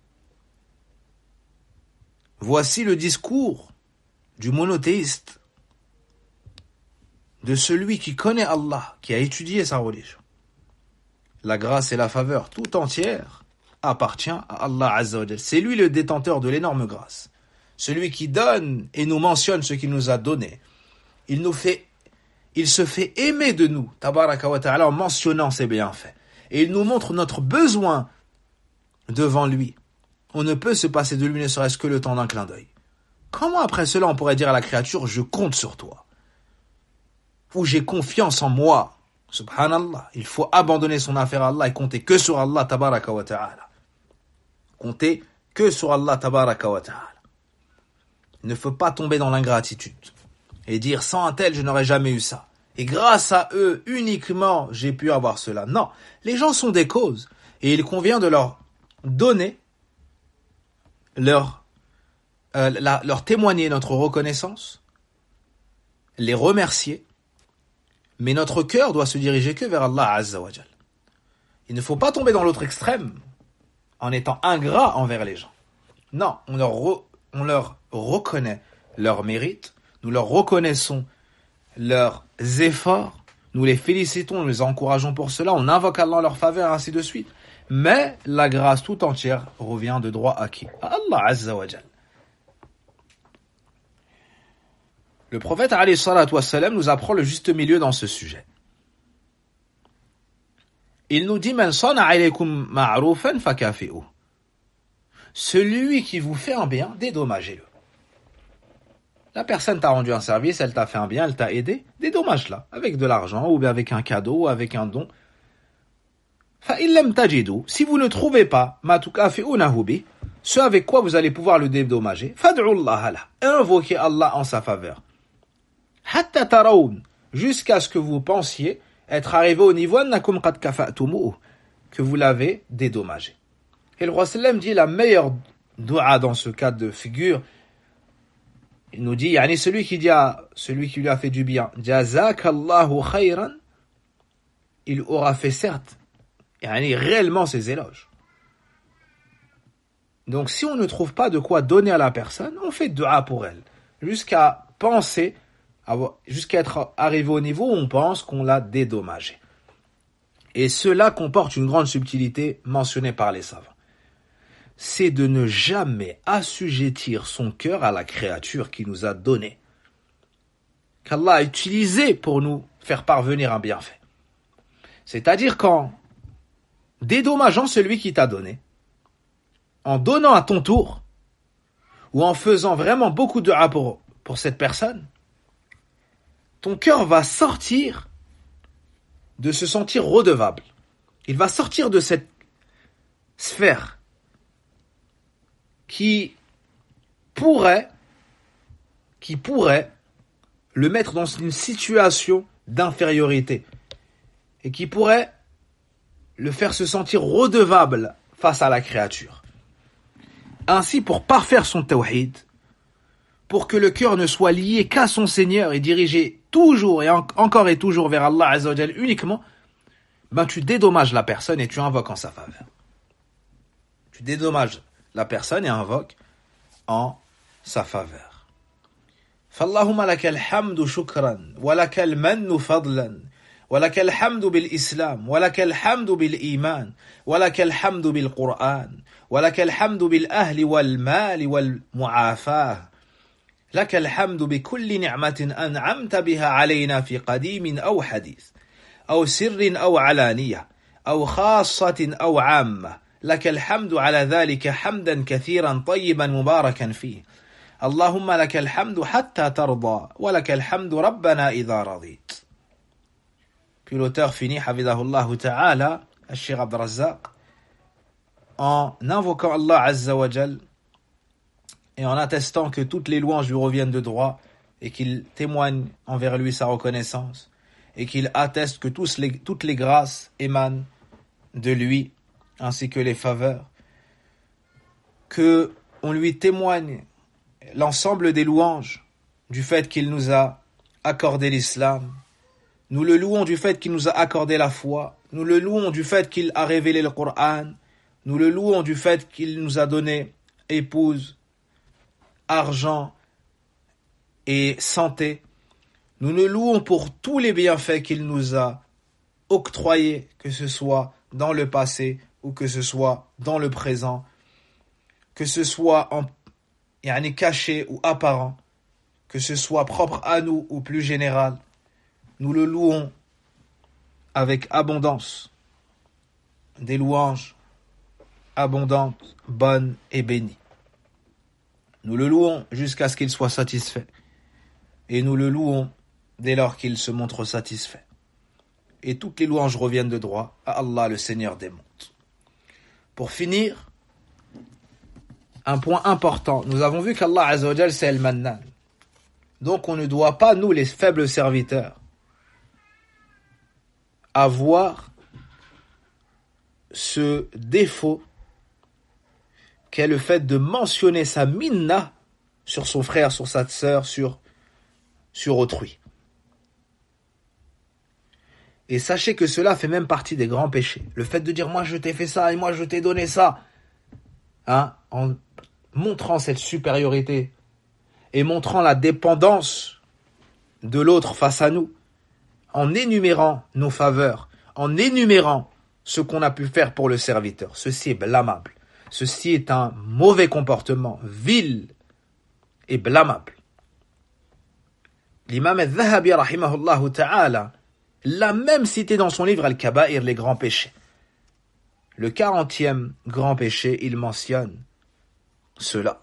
Voici le discours du monothéiste, de celui qui connaît Allah, qui a étudié sa religion. La grâce et la faveur tout entière appartient à Allah Azza wa Jal. C'est lui le détenteur de l'énorme grâce, celui qui donne et nous mentionne ce qu'il nous a donné. Il se fait aimer de nous, tabaraka wa ta'ala, en mentionnant ses bienfaits. Et il nous montre notre besoin devant lui. On ne peut se passer de lui ne serait-ce que le temps d'un clin d'œil. Comment après cela on pourrait dire à la créature, je compte sur toi, ou j'ai confiance en moi? Subhanallah, il faut abandonner son affaire à Allah et compter que sur Allah tabaraka wa ta'ala. Compter que sur Allah tabaraka wa ta'ala. Il ne faut pas tomber dans l'ingratitude et dire sans un tel je n'aurais jamais eu ça, et grâce à eux uniquement j'ai pu avoir cela. Non, les gens sont des causes et il convient de leur donner leur témoigner notre reconnaissance, les remercier, mais notre cœur doit se diriger que vers Allah Azza wa Jal. Il ne faut pas tomber dans l'autre extrême en étant ingrat envers les gens. Non, on leur reconnaît leur mérite, nous leur reconnaissons leurs efforts, nous les félicitons, nous les encourageons pour cela, on invoque Allah en leur faveur, ainsi de suite. Mais la grâce tout entière revient de droit à qui? À Allah Azza wa Jal. Le prophète alayhi salatu wassalam nous apprend le juste milieu dans ce sujet. Il nous dit Man sana'a ilaykum ma'rufan fakafi'uh. Celui qui vous fait un bien, dédommagez-le. La personne t'a rendu un service, elle t'a fait un bien, elle t'a aidé, dédommage-la avec de l'argent ou bien avec un cadeau ou avec un don. Si vous ne trouvez pas ce avec quoi vous allez pouvoir le dédommager, invoquez Allah en sa faveur, jusqu'à ce que vous pensiez être arrivé au niveau que vous l'avez dédommagé. Et le roi sallam dit la meilleure dua dans ce cas de figure, il nous dit celui qui dit à celui qui lui a fait du bien, jazakallahu khayran, il aura fait certes réellement ses éloges. Donc si on ne trouve pas de quoi donner à la personne, on fait dua pour elle, jusqu'à penser jusqu'à être arrivé au niveau où on pense qu'on l'a dédommagé. Et cela comporte une grande subtilité mentionnée par les savants. C'est de ne jamais assujettir son cœur à la créature qui nous a donné, qu'Allah a utilisé pour nous faire parvenir un bienfait. C'est-à-dire qu'en dédommageant celui qui t'a donné, en donnant à ton tour, ou en faisant vraiment beaucoup de dua pour cette personne, ton cœur va sortir de se sentir redevable. Il va sortir de cette sphère qui pourrait le mettre dans une situation d'infériorité et qui pourrait le faire se sentir redevable face à la créature. Ainsi, pour parfaire son tawhid, pour que le cœur ne soit lié qu'à son Seigneur et dirigé toujours et encore et toujours vers Allah Azza wa Jal uniquement, tu dédommages la personne et tu invoques en sa faveur. Tu dédommages la personne et invoques en sa faveur. فاللهم لك الحمد شكرا ولك المن فضلا ولك الحمد بالإسلام ولك الحمد بالإيمان ولك الحمد بالقرآن ولك الحمد بالأهل والمال والمعافاة لك الحمد بكل نعمة أنعمت بها علينا في قديم أو حديث أو سر أو علانية أو خاصة أو عامة لك الحمد على ذلك حمدا كثيرا طيبا مباركا فيه اللهم لك الحمد حتى ترضى ولك الحمد ربنا إذا رضيت. Puis l'auteur finit, Hafidahullah Ta'ala, Al-Sheikh Abd Razzaq, en invoquant Allah Azza wa Jal et en attestant que toutes les louanges lui reviennent de droit et qu'il témoigne envers lui sa reconnaissance et qu'il atteste que toutes les grâces émanent de lui ainsi que les faveurs, que on lui témoigne l'ensemble des louanges du fait qu'il nous a accordé l'islam. Nous le louons du fait qu'il nous a accordé la foi. Nous le louons du fait qu'il a révélé le Coran. Nous le louons du fait qu'il nous a donné épouse, argent et santé. Nous le louons pour tous les bienfaits qu'il nous a octroyés, que ce soit dans le passé ou que ce soit dans le présent, que ce soit caché ou apparent, que ce soit propre à nous ou plus général. Nous le louons avec abondance, des louanges abondantes, bonnes et bénies. Nous le louons jusqu'à ce qu'il soit satisfait. Et nous le louons dès lors qu'il se montre satisfait. Et toutes les louanges reviennent de droit à Allah, le Seigneur des mondes. Pour finir, un point important. Nous avons vu qu'Allah Azza wa Jal, c'est Al-Mannan. Donc on ne doit pas, nous les faibles serviteurs, avoir ce défaut qu'est le fait de mentionner sa minna sur son frère, sur sa sœur, sur autrui. Et sachez que cela fait même partie des grands péchés. Le fait de dire moi je t'ai fait ça et moi je t'ai donné ça, en montrant cette supériorité et montrant la dépendance de l'autre face à nous, en énumérant nos faveurs, en énumérant ce qu'on a pu faire pour le serviteur. Ceci est blâmable. Ceci est un mauvais comportement, vil et blâmable. L'imam al-Dhahabi, rahimahullah ta'ala, l'a même cité dans son livre Al-Kaba'ir, les grands péchés. Le 40e grand péché, il mentionne cela.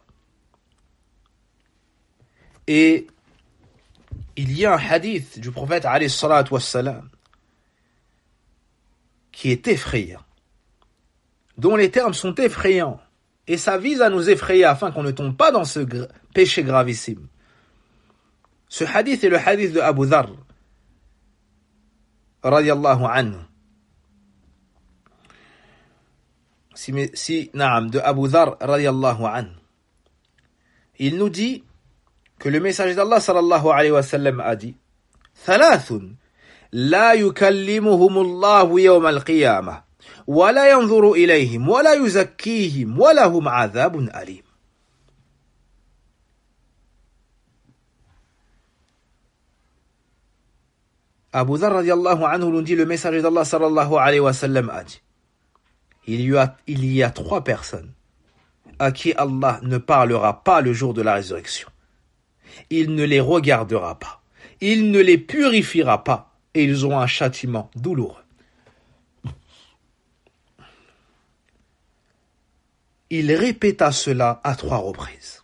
Et il y a un hadith du prophète alayhi salatu wassalam qui est effrayant, dont les termes sont effrayants, et ça vise à nous effrayer afin qu'on ne tombe pas dans ce péché gravissime. Ce hadith est le hadith de Abu Dharr radiyallahu anhu. De Abu Dharr radiyallahu anhu. Il nous dit que le messager d'Allah sallallahu alayhi wa sallam a dit ثلاث لا يكلمهم الله يوم القيامة ولا ينظر إليهم ولا يزكيهم ولهم عذاب أليم. Abu Dharr radiallahu anhu nous dit, le messager d'Allah sallallahu alayhi wa sallam a dit, il y a 3 personnes à qui Allah ne parlera pas le jour de la résurrection. Il ne les regardera pas. Il ne les purifiera pas. Et ils auront un châtiment douloureux. Il répéta cela à 3 reprises.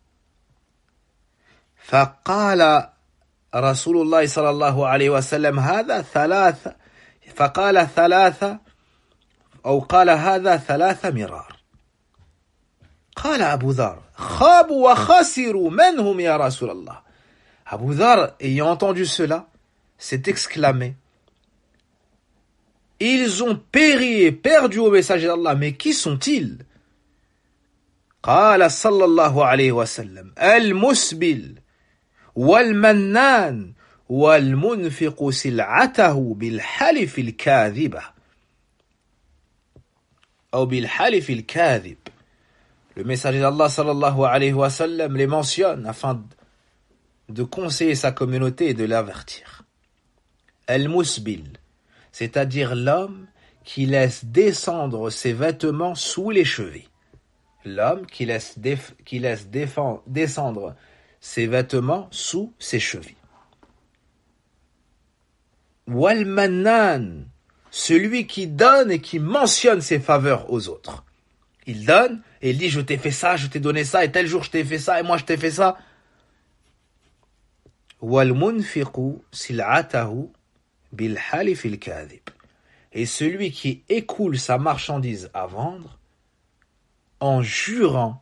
فقال رسول الله صلى الله عليه وسلم هذا 3 فقال 3 أو قال هذا 3 مرار. قال أبو ذر خابوا وخسروا من هم يا رسول الله. Abu Dharr, ayant entendu cela, s'est exclamé, ils ont péri et perdu au messager d'Allah, mais qui sont-ils? قال صلى الله عليه وسلم المسبل والمنان والمنفق سلعته بالحلف الكاذبة أو بالحلف الكاذب. Le messager d'Allah sallallahu alayhi wa sallam les mentionne afin de conseiller sa communauté et de l'avertir. Al-Musbil, c'est-à-dire l'homme qui laisse descendre ses vêtements sous les chevilles. L'homme qui laisse descendre ses vêtements sous ses chevilles. Wal-Mannan, celui qui donne et qui mentionne ses faveurs aux autres. Il donne et il dit, je t'ai fait ça, je t'ai donné ça, et tel jour je t'ai fait ça, et moi je t'ai fait ça. وَالْمُنْفِقُ سِلْعَتَهُ بِالْحَلِفِ الْكَاذِبِ. Et celui qui écoule sa marchandise à vendre en jurant,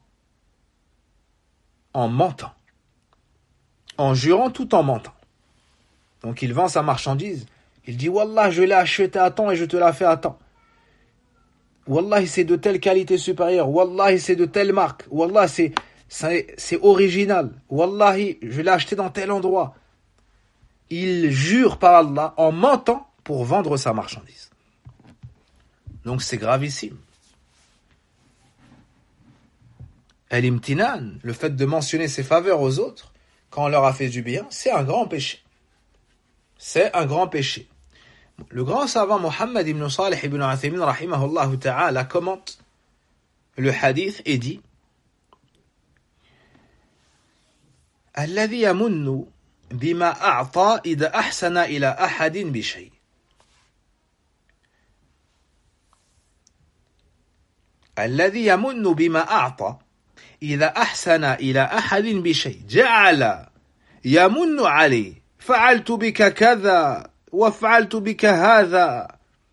en mentant. En jurant tout en mentant. Donc il vend sa marchandise, il dit Wallah, je l'ai acheté à temps et je te la fais à temps. Wallah, c'est de telle qualité supérieure. Wallah, c'est de telle marque. Wallah, c'est original. Wallahi, je l'ai acheté dans tel endroit. Il jure par Allah en mentant pour vendre sa marchandise. Donc c'est gravissime. Al-imtinan, le fait de mentionner ses faveurs aux autres, quand on leur a fait du bien, c'est un grand péché. C'est un grand péché. Le grand savant Muhammad ibn Salih ibn Uthaymin rahimahullah ta'ala commente le hadith et dit الذي يمن بما أعطى إذا أحسن إلى أحد بشيء. الذي يمن بما أعطى إذا أحسن إلى أحد بشيء جعل يمن عليه فعلت بك كذا وفعلت بك هذا.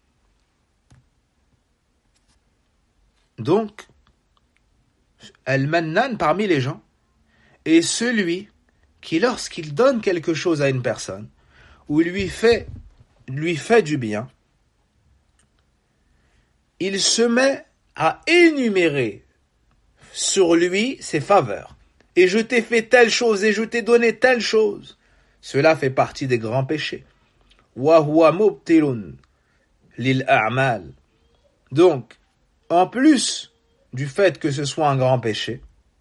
Donc, Al-Mannan parmi les gens est celui qui, lorsqu'il donne quelque chose à une personne ou lui fait du bien, il se met à énumérer sur lui ses faveurs. Et je t'ai fait telle chose et je t'ai donné telle chose. Cela fait partie des grands péchés. Wa huwa mubtilun lil a'mal. Donc, en plus du fait que ce soit un grand péché,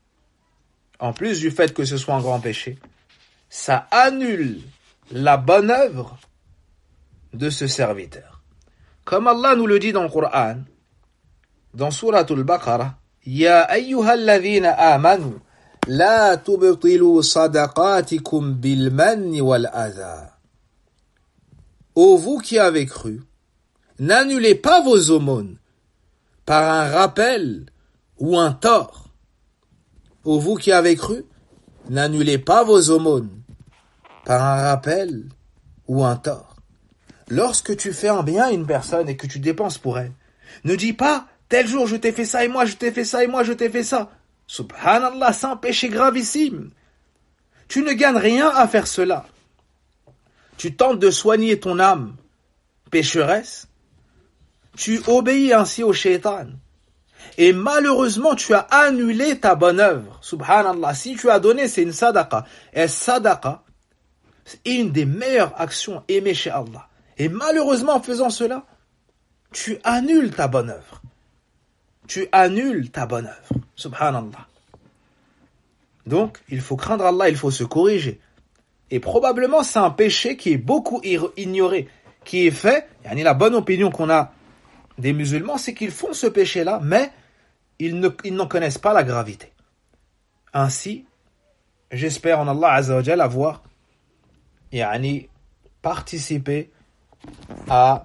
ça annule la bonne œuvre de ce serviteur. Comme Allah nous le dit dans le Coran, dans Souratul Baqarah, Ya ayyuhalladhina amanu, la tubtilu sadaqatikum bil manni wal adha. Ô vous qui avez cru, n'annulez pas vos aumônes par un rappel ou un tort. Ô vous qui avez cru, n'annulez pas vos aumônes par un rappel ou un tort. Lorsque tu fais un bien à une personne et que tu dépenses pour elle, ne dis pas tel jour je t'ai fait ça et moi je t'ai fait ça et moi je t'ai fait ça. Subhanallah, c'est un péché gravissime. Tu ne gagnes rien à faire cela. Tu tentes de soigner ton âme pécheresse. Tu obéis ainsi au shaitan. Et malheureusement, tu as annulé ta bonne œuvre. Subhanallah, si tu as donné, c'est une sadaqa. Et sadaqa, c'est une des meilleures actions aimées chez Allah. Et malheureusement, en faisant cela, tu annules ta bonne œuvre. Subhanallah. Donc, il faut craindre Allah, il faut se corriger. Et probablement c'est un péché qui est beaucoup ignoré, qui est fait. La bonne opinion qu'on a des musulmans, c'est qu'ils font ce péché-là, mais ils n'en connaissent pas la gravité. Ainsi, j'espère en Allah Azza wa Jalla avoir participé à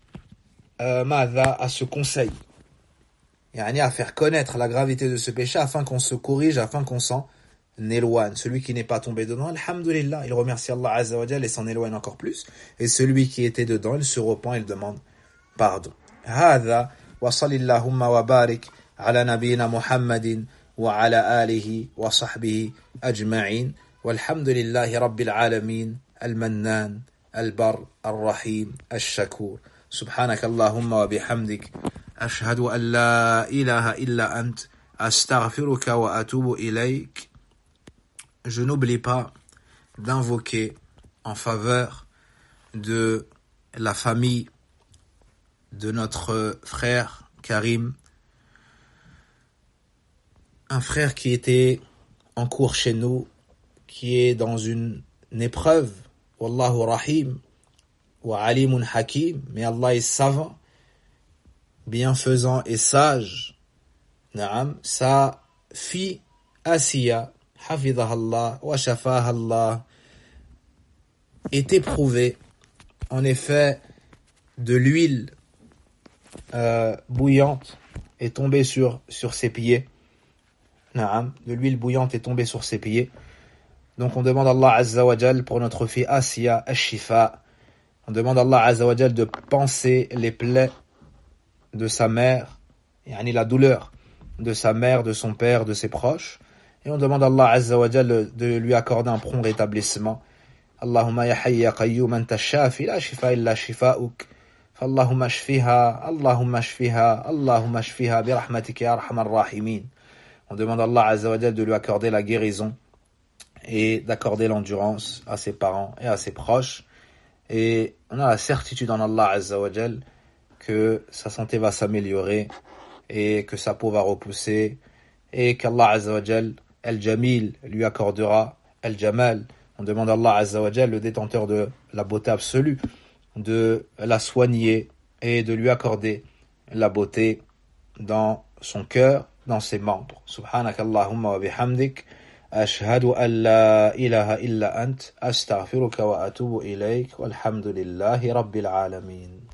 ce conseil, à faire connaître la gravité de ce péché afin qu'on se corrige, afin qu'on s'en éloigne. Celui qui n'est pas tombé dedans, alhamdulillah, il remercie Allah Azza wa Jalla et s'en éloigne encore plus. Et celui qui était dedans, il se repent, il demande pardon. هذا وصل اللهم وبارك على نبينا محمد وعلى آله وصحبه أجمعين والحمد لله رب العالمين المنان البر الرحيم الشكور سبحانك اللهم وبحمدك أشهد أن لا إله إلا أنت أستغفرك وأتوب إليك. Je n'oublie pas d'invoquer en faveur de la famille de notre frère Karim, un frère qui était en cours chez nous, qui est dans une épreuve. Wallahu rahim wa alimun hakim, mais Allah est savant, bienfaisant et sage. Naam, sa fille Asiya, hafidhahallah wa shafahallah, est éprouvée. En effet, de l'huile bouillante est tombée sur ses pieds. Naam, de l'huile bouillante est tombée sur ses pieds. Donc on demande à Allah Azza wa Jal pour notre fille Asiya Ash-Shifa. On demande à Allah Azza wa Jal de panser les plaies de sa mère, la douleur de sa mère, de son père, de ses proches. Et on demande à Allah Azza wa Jal de lui accorder un prompt rétablissement. Allahumma ya hayy ya qayyum anta shafi la shifa illa shifa'uk. Allahumma shfiha, Allahumma shfiha, Allahumma shfiha bi rahmatika ya arhamar rahimin. On demande à Allah Azza wa Jal de lui accorder la guérison et d'accorder l'endurance à ses parents et à ses proches. Et on a la certitude en Allah Azza wa Jal que sa santé va s'améliorer et que sa peau va repousser et qu'Allah Azza wa Jal, Al-Jamil, lui accordera Al-Jamal. On demande à Allah Azza wa Jal, le détenteur de la beauté absolue, de la soigner et de lui accorder la beauté dans son cœur, dans ses membres. Subhanakallahumma wa bihamdik. أشهد أن لا إله إلا أنت أستغفرك وأتوب إليك والحمد لله رب العالمين.